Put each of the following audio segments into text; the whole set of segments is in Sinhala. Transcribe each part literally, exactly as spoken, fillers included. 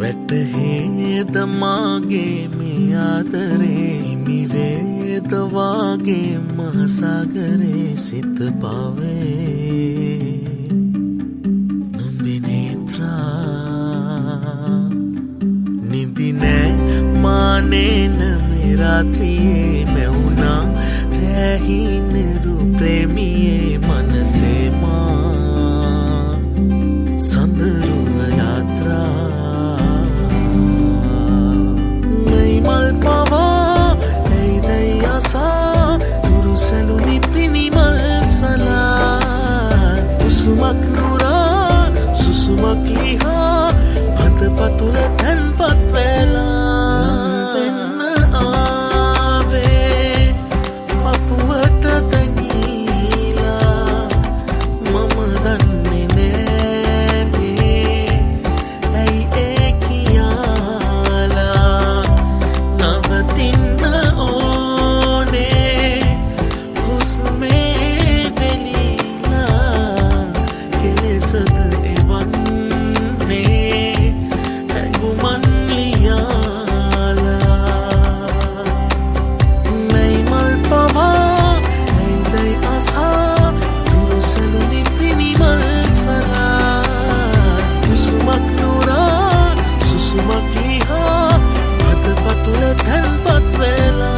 වැටහේද මාගේ මේ ආදරේ හිමි වේද වාගේ මහසාගරේ සිත පවේ නුඹේ නේත්‍රා නිදි නෑ මානේන මේ රාත්‍රියේ මෙවුනා රැහිනරු ප්‍රේමියේ මනසේ මා සඳරුව යාත්‍රා මල් පවා ඇයිදයි අසා තුරු සැලුනි පිනිමල් සලා උසුමක් නුරා සුසුමක් ලිහා හත පතුල තැන්පත් වෙලා වෙන්න ආවේ පපුවට තැඟීලා මම දන්නේ නෑනේ ඇයි ඒ කියාලා නවතින්න ඕනේ හුස්මේ වෙලීලා කෙලෙසද එවන්නේ ඇඟුමන් ලියාලා මෙයි මල් පවා ඇයිදයි අසා තුරු සැලුනි පිනිමල් සලා කුසුමක් නුරා සුසුමක් ලිහා හත පතුල තැන්පත් වෙලා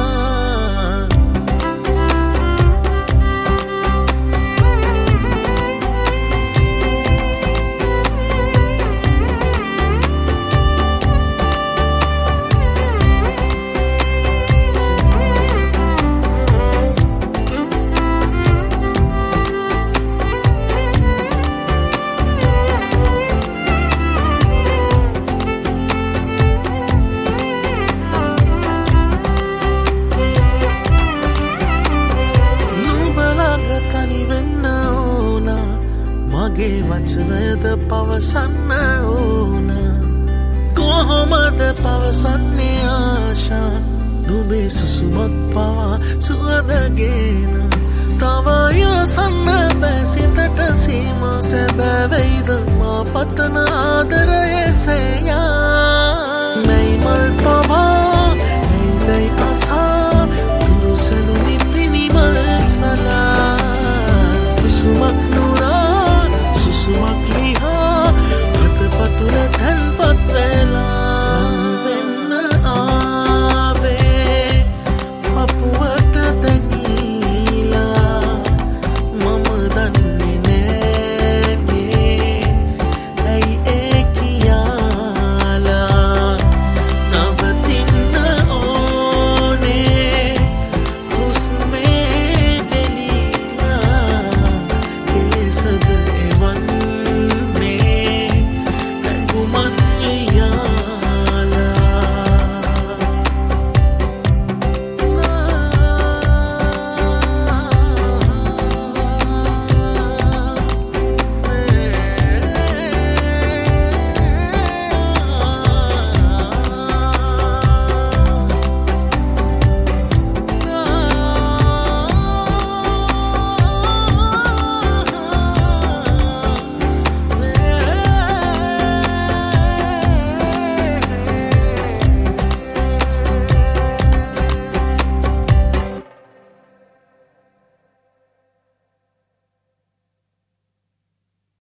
මගේ වචනයද පවසන්න ඕන කොහොමද පවසන්නේ ආශා නුඹේ සුසුමක් පවා සුවදගෙන තව ඉවසන්න බෑ සිතට සීම සැබෑවෙයිද මා පතන ආදරයේ